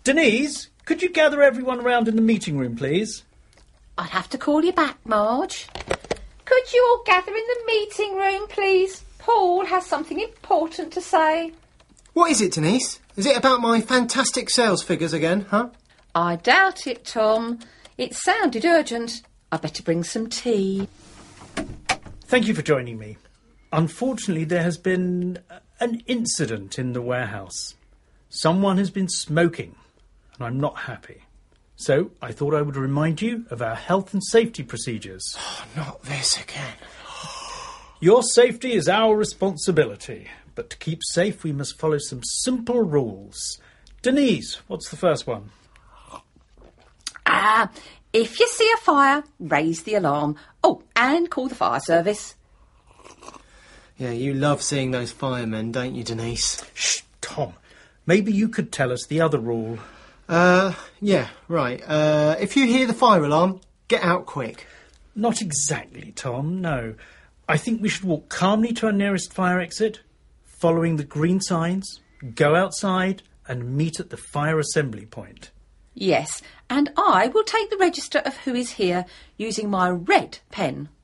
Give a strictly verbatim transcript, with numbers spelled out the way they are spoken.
Denise, could you gather everyone round in the meeting room, please? I'd have to call you back, Marge. Could you all gather in the meeting room, please? Paul has something important to say. What is it, Denise? Is it about my fantastic sales figures again, huh? I doubt it, Tom. It sounded urgent. I'd better bring some tea. Thank you for joining me. Unfortunately, there has been an incident in the warehouse. Someone has been smoking, and I'm not happy. So I thought I would remind you of our health and safety procedures. Oh, not this again. Your safety is our responsibility, but to keep safe we must follow some simple rules. Denise, what's the first one? Ah, if you see a fire, raise the alarm. Oh, and call the fire service. Yeah, you love seeing those firemen, don't you, Denise? Shh, Tom. Maybe you could tell us the other rule. Uh, yeah, right. Uh, if you hear the fire alarm, get out quick. Not exactly, Tom, no. I think we should walk calmly to our nearest fire exit, following the green signs, go outside and meet at the fire assembly point. Yes, and I will take the register of who is here using my red pen.